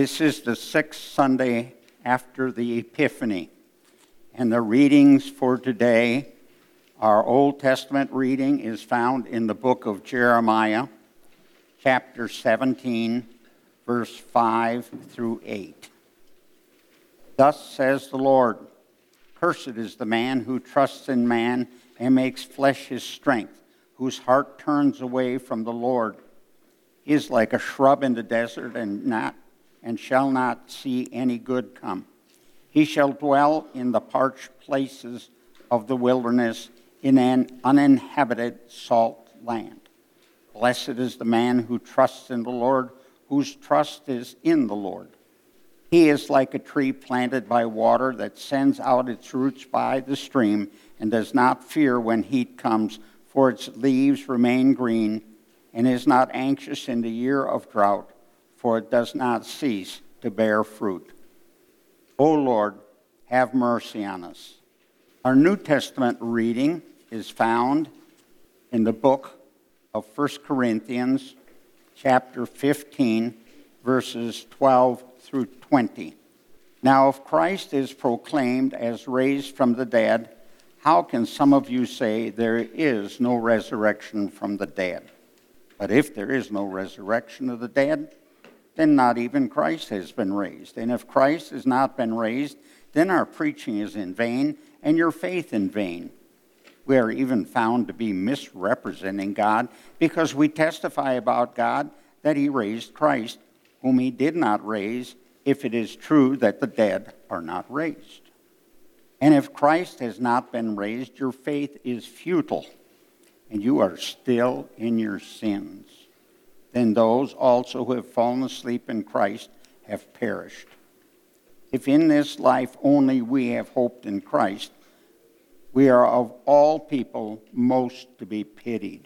This is the sixth Sunday after the Epiphany, and the readings for today, our Old Testament reading is found in the book of Jeremiah, chapter 17, verse 5 through 8. Thus says the Lord, "Cursed is the man who trusts in man and makes flesh his strength, whose heart turns away from the Lord. He is like a shrub in the desert and shall not see any good come. He shall dwell in the parched places of the wilderness, in an uninhabited salt land. Blessed is the man who trusts in the Lord, whose trust is in the Lord. He is like a tree planted by water that sends out its roots by the stream and does not fear when heat comes, for its leaves remain green, and is not anxious in the year of drought, for it does not cease to bear fruit. O Lord, have mercy on us." Our New Testament reading is found in the book of 1 Corinthians, chapter 15, verses 12 through 20. "Now, if Christ is proclaimed as raised from the dead, how can some of you say there is no resurrection from the dead? But if there is no resurrection of the dead, then not even Christ has been raised. And if Christ has not been raised, then our preaching is in vain, and your faith in vain. We are even found to be misrepresenting God, because we testify about God that he raised Christ, whom he did not raise, if it is true that the dead are not raised. And if Christ has not been raised, your faith is futile, and you are still in your sins. Then those also who have fallen asleep in Christ have perished. If in this life only we have hoped in Christ, we are of all people most to be pitied.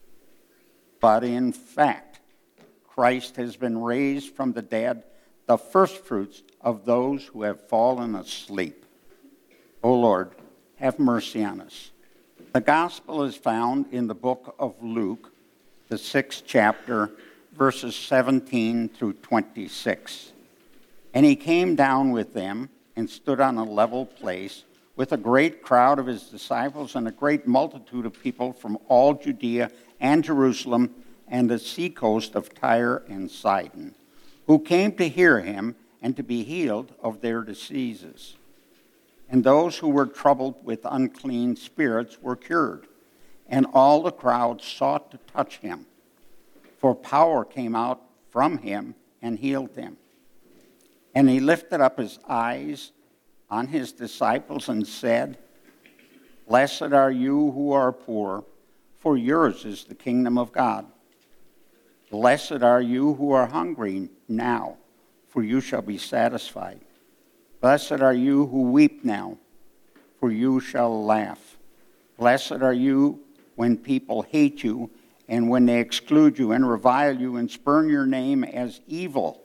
But in fact, Christ has been raised from the dead, the firstfruits of those who have fallen asleep. O Lord, have mercy on us." The gospel is found in the book of Luke, the 6th chapter, verses 17 through 26. "And he came down with them and stood on a level place with a great crowd of his disciples and a great multitude of people from all Judea and Jerusalem and the seacoast of Tyre and Sidon, who came to hear him and to be healed of their diseases. And those who were troubled with unclean spirits were cured, and all the crowd sought to touch him, for power came out from him and healed them. And he lifted up his eyes on his disciples and said, 'Blessed are you who are poor, for yours is the kingdom of God. Blessed are you who are hungry now, for you shall be satisfied. Blessed are you who weep now, for you shall laugh. Blessed are you when people hate you, and when they exclude you and revile you and spurn your name as evil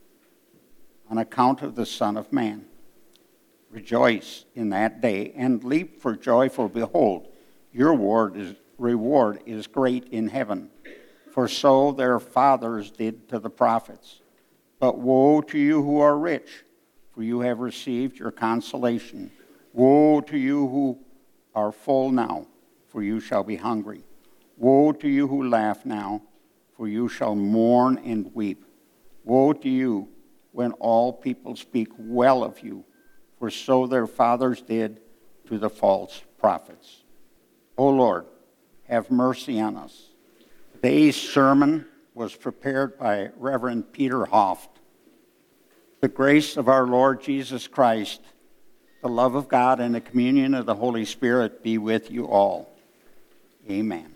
on account of the Son of Man. Rejoice in that day and leap for joy, for behold, your reward is great in heaven. For so their fathers did to the prophets. But woe to you who are rich, for you have received your consolation. Woe to you who are full now, for you shall be hungry. Woe to you who laugh now, for you shall mourn and weep. Woe to you when all people speak well of you, for so their fathers did to the false prophets. O Lord, have mercy on us." Today's sermon was prepared by Reverend Peter Hoft. The grace of our Lord Jesus Christ, the love of God, and the communion of the Holy Spirit be with you all. Amen.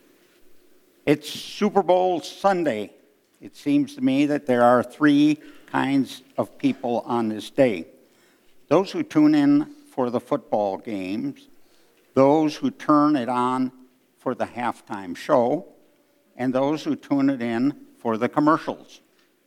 It's Super Bowl Sunday. It seems to me that there are three kinds of people on this day. Those who tune in for the football games, those who turn it on for the halftime show, and those who tune it in for the commercials.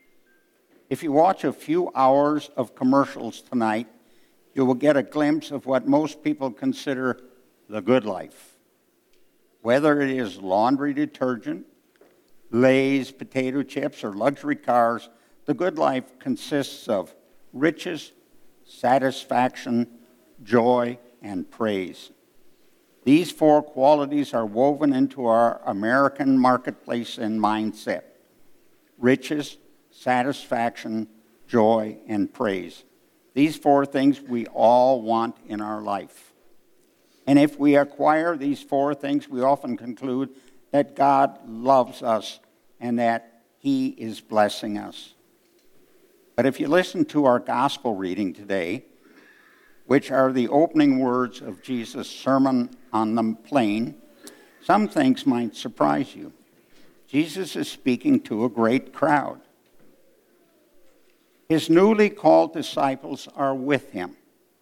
If you watch a few hours of commercials tonight, you will get a glimpse of what most people consider the good life. Whether it is laundry detergent, Lay's potato chips, or luxury cars, The good life consists of riches, satisfaction, joy, and praise. These four qualities are woven into our American marketplace and mindset: riches, satisfaction, joy, and praise. These four things we all want in our life. And if we acquire these four things, we often conclude that God loves us and that He is blessing us. But if you listen to our gospel reading today, which are the opening words of Jesus' Sermon on the Plain, some things might surprise you. Jesus is speaking to a great crowd. His newly called disciples are with him.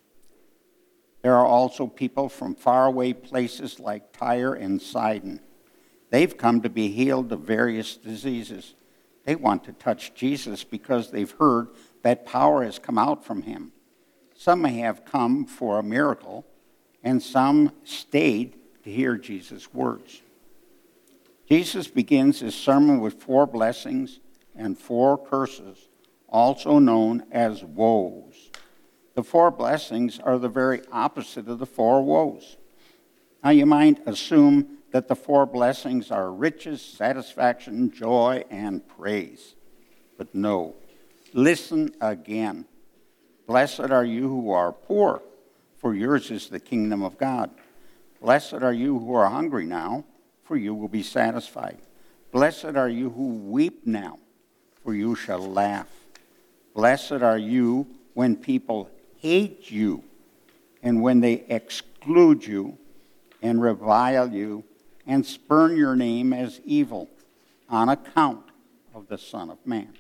There are also people from faraway places like Tyre and Sidon. They've come to be healed of various diseases. They want to touch Jesus because they've heard that power has come out from him. Some may have come for a miracle, and some stayed to hear Jesus' words. Jesus begins his sermon with four blessings and four curses, also known as woes. The four blessings are the very opposite of the four woes. Now you might assume that the four blessings are riches, satisfaction, joy, and praise. But no. Listen again. Blessed are you who are poor, for yours is the kingdom of God. Blessed are you who are hungry now, for you will be satisfied. Blessed are you who weep now, for you shall laugh. Blessed are you when people hate you, and when they exclude you, and revile you, and spurn your name as evil on account of the Son of Man.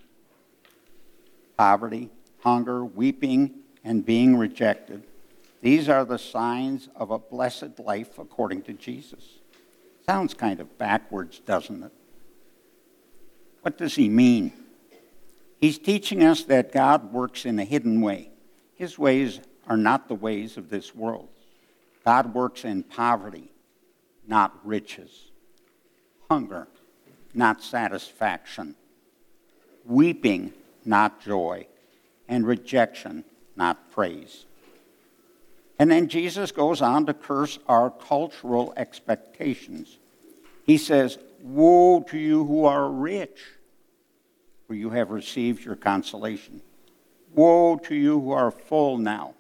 Poverty, hunger, weeping, and being rejected, these are the signs of a blessed life according to Jesus. Sounds kind of backwards, doesn't it? What does he mean? He's teaching us that God works in a hidden way. His ways are not the ways of this world. God works in poverty, not riches. Hunger, not satisfaction. Weeping, not joy. And rejection, not praise. And then Jesus goes on to curse our cultural expectations. He says, "Woe to you who are rich, for you have received your consolation. Woe to you who are full now,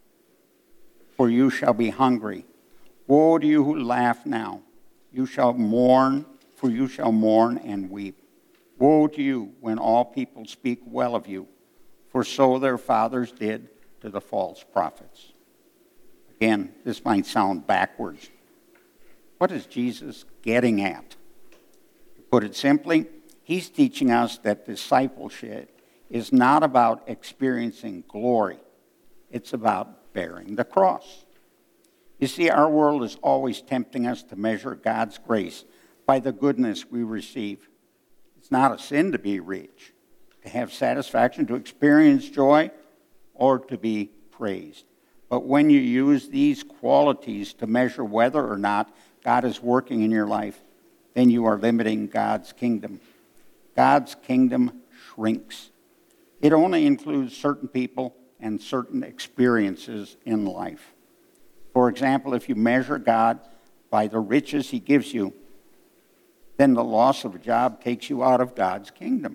for you shall be hungry. Woe to you who laugh now, you shall mourn, for you shall mourn and weep. Woe to you when all people speak well of you, for so their fathers did to the false prophets." Again, this might sound backwards. What is Jesus getting at? To put it simply, he's teaching us that discipleship is not about experiencing glory. It's about bearing the cross. You see, our world is always tempting us to measure God's grace by the goodness we receive. It's not a sin to be rich, to have satisfaction, to experience joy, or to be praised. But when you use these qualities to measure whether or not God is working in your life, then you are limiting God's kingdom. God's kingdom shrinks. It only includes certain people and certain experiences in life. For example, if you measure God by the riches he gives you, then the loss of a job takes you out of God's kingdom.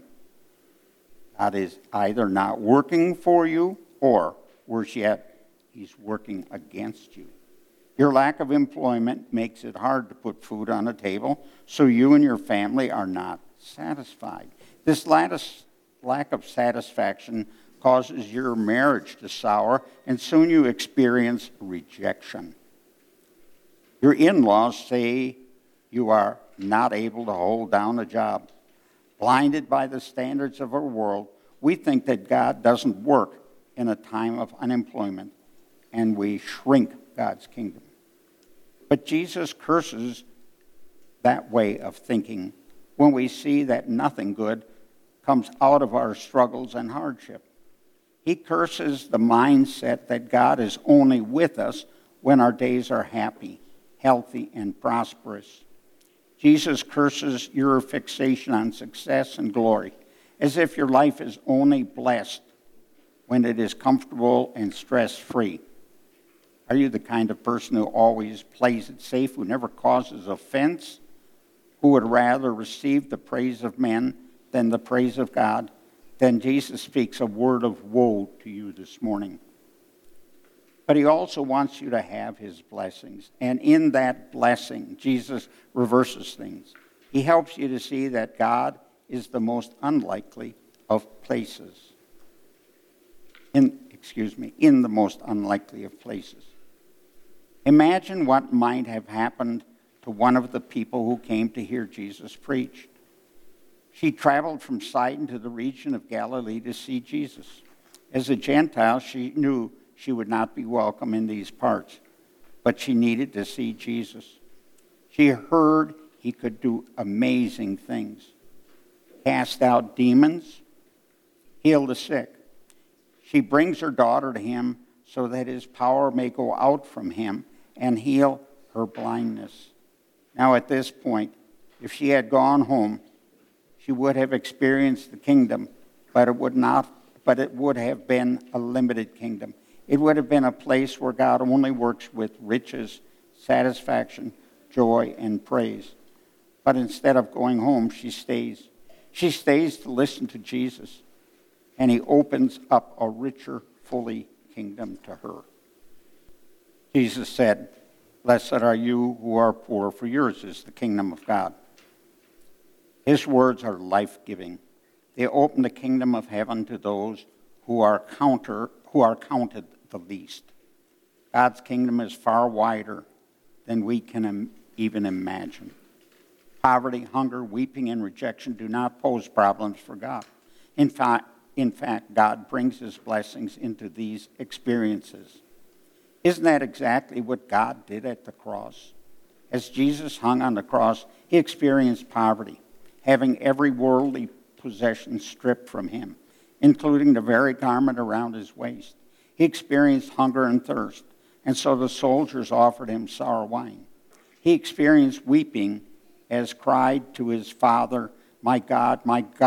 God is either not working for you, or, worse yet, he's working against you. Your lack of employment makes it hard to put food on the table, so you and your family are not satisfied. This lack of satisfaction causes your marriage to sour, and soon you experience rejection. Your in-laws say you are not able to hold down a job. Blinded by the standards of our world, we think that God doesn't work in a time of unemployment, and we shrink God's kingdom. But Jesus curses that way of thinking when we see that nothing good comes out of our struggles and hardship. He curses the mindset that God is only with us when our days are happy, healthy, and prosperous. Jesus curses your fixation on success and glory, as if your life is only blessed when it is comfortable and stress-free. Are you the kind of person who always plays it safe, who never causes offense, who would rather receive the praise of men than the praise of God? Then Jesus speaks a word of woe to you this morning. But he also wants you to have his blessings. And in that blessing, Jesus reverses things. He helps you to see that God is the most unlikely of places. In the most unlikely of places. Imagine what might have happened to one of the people who came to hear Jesus preach. She traveled from Sidon to the region of Galilee to see Jesus. As a Gentile, she knew she would not be welcome in these parts, but she needed to see Jesus. She heard he could do amazing things. Cast out demons, heal the sick. She brings her daughter to him so that his power may go out from him and heal her blindness. Now at this point, if she had gone home, she would have experienced the kingdom, but it would have been a limited kingdom. It would have been a place where God only works with riches, satisfaction, joy, and praise. But instead of going home, she stays. She stays to listen to Jesus, and he opens up a richer, fully kingdom to her. Jesus said, "Blessed are you who are poor, for yours is the kingdom of God." His words are life-giving. They open the kingdom of heaven to those who are counted the least. God's kingdom is far wider than we can even imagine. Poverty, hunger, weeping, and rejection do not pose problems for God. In fact, God brings his blessings into these experiences. Isn't that exactly what God did at the cross? As Jesus hung on the cross, he experienced poverty, having every worldly possession stripped from him, including the very garment around his waist. He experienced hunger and thirst, and so the soldiers offered him sour wine. He experienced weeping as cried to his Father, my God,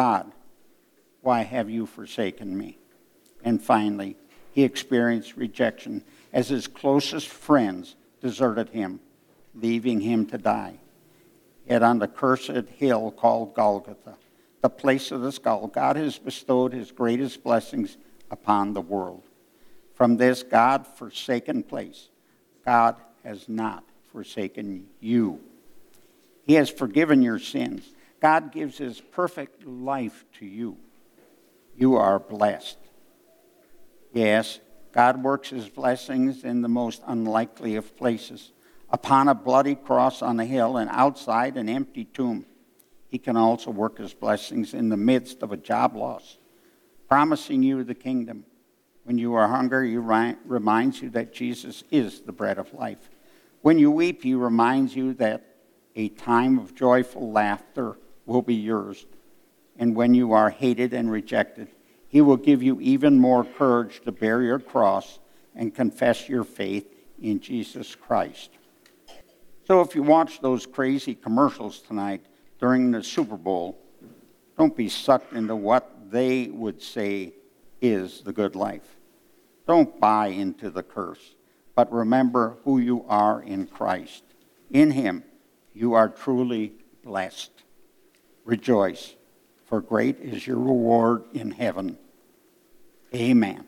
why have you forsaken me?" And finally, he experienced rejection as his closest friends deserted him, leaving him to die. Yet on the cursed hill called Golgotha, the place of the skull, God has bestowed his greatest blessings upon the world. From this God-forsaken place, God has not forsaken you. He has forgiven your sins. God gives his perfect life to you. You are blessed. Yes, God works his blessings in the most unlikely of places. Upon a bloody cross on a hill and outside an empty tomb. He can also work his blessings in the midst of a job loss, promising you the kingdom. When you are hungry, he reminds you that Jesus is the bread of life. When you weep, he reminds you that a time of joyful laughter will be yours. And when you are hated and rejected, he will give you even more courage to bear your cross and confess your faith in Jesus Christ. So if you watch those crazy commercials tonight during the Super Bowl, don't be sucked into what they would say is the good life. Don't buy into the curse, but remember who you are in Christ. In him, you are truly blessed. Rejoice, for great is your reward in heaven. Amen.